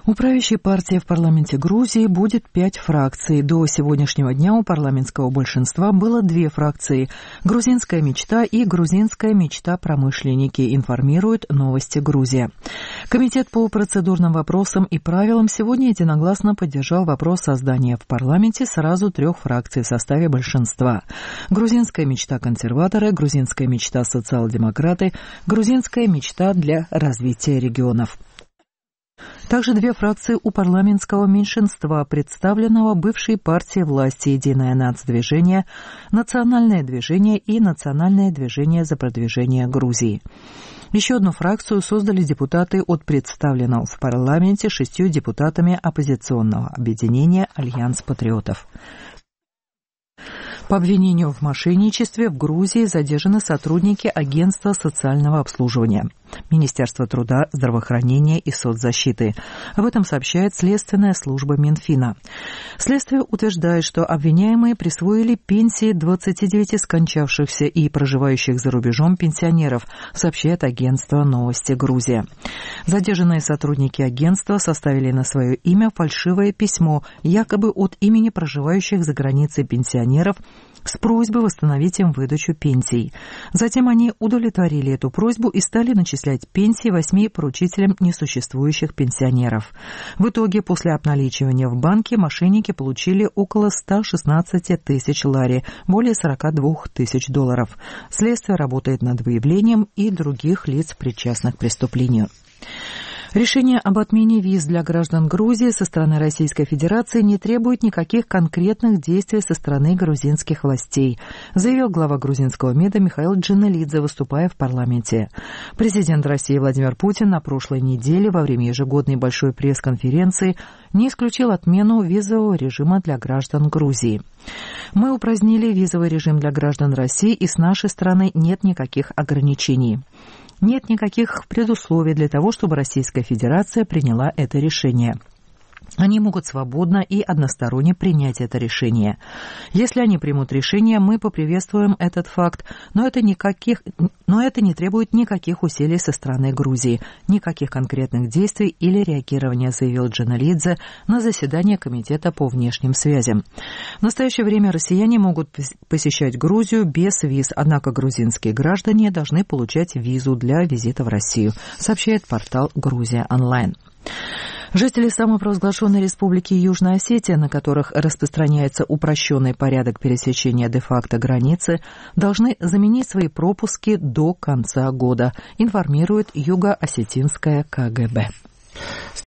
У правящей партии в парламенте Грузии будет 5 фракций. До сегодняшнего дня у парламентского большинства было 2 фракции – «Грузинская мечта» и «Грузинская мечта-промышленники», информирует «Новости Грузия». Комитет по процедурным вопросам и правилам сегодня единогласно поддержал вопрос создания в парламенте сразу 3 фракций в составе большинства – «Грузинская мечта-консерваторы», «Грузинская мечта-социал-демократы», «Грузинская мечта для развития регионов». Также 2 фракции у парламентского меньшинства, представленного бывшей партией власти «Единое нацдвижение», «Национальное движение» и «Национальное движение за продвижение Грузии». Еще одну фракцию создали депутаты от представленного в парламенте 6 депутатами оппозиционного объединения «Альянс патриотов». По обвинению в мошенничестве в Грузии задержаны сотрудники Агентства социального обслуживания, Министерства труда, здравоохранения и соцзащиты. Об этом сообщает следственная служба Минфина. Следствие утверждает, что обвиняемые присвоили пенсии 29 скончавшихся и проживающих за рубежом пенсионеров, сообщает агентство «Новости Грузия». Задержанные сотрудники агентства составили на свое имя фальшивое письмо, якобы от имени проживающих за границей пенсионеров, с просьбой восстановить им выдачу пенсий. Затем они удовлетворили эту просьбу и стали начислять пенсии 8 поручителям несуществующих пенсионеров. В итоге, после обналичивания в банке, мошенники получили около 116 тысяч лари, более 42 тысяч долларов. Следствие работает над выявлением и других лиц, причастных к преступлению. Решение об отмене виз для граждан Грузии со стороны Российской Федерации не требует никаких конкретных действий со стороны грузинских властей, заявил глава грузинского МИДа Михаил Джанелидзе, выступая в парламенте. Президент России Владимир Путин на прошлой неделе во время ежегодной большой пресс-конференции не исключил отмену визового режима для граждан Грузии. «Мы упразднили визовый режим для граждан России, и с нашей стороны нет никаких ограничений. Нет никаких предусловий для того, чтобы Российская Федерация приняла это решение. Они могут свободно и односторонне принять это решение. Если они примут решение, мы поприветствуем этот факт, но это не требует никаких усилий со стороны Грузии, никаких конкретных действий или реагирования», заявил Джанелидзе на заседании Комитета по внешним связям. В настоящее время россияне могут посещать Грузию без виз, однако грузинские граждане должны получать визу для визита в Россию, сообщает портал «Грузия онлайн». Жители самопровозглашенной республики Южная Осетия, на которых распространяется упрощенный порядок пересечения де-факто границы, должны заменить свои пропуски до конца года, информирует Юго-Осетинская КГБ.